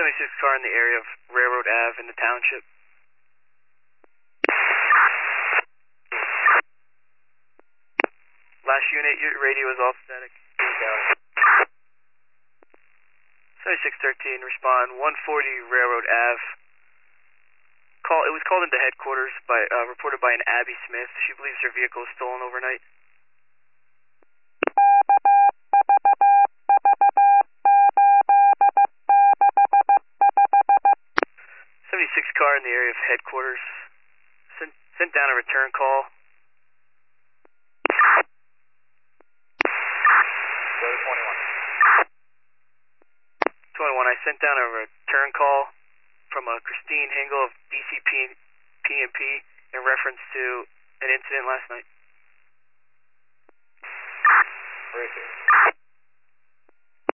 76 car in the area of Railroad Ave in the township. Last unit, your radio is off static. 7613, respond 140 Railroad Ave. It was called into headquarters reported by an Abby Smith. She believes her vehicle was stolen overnight. 76 car in the area of headquarters. Sent down a return call. 21, I sent down a return call from Christine Hingle of DCP PMP in reference to an incident last night. Right there.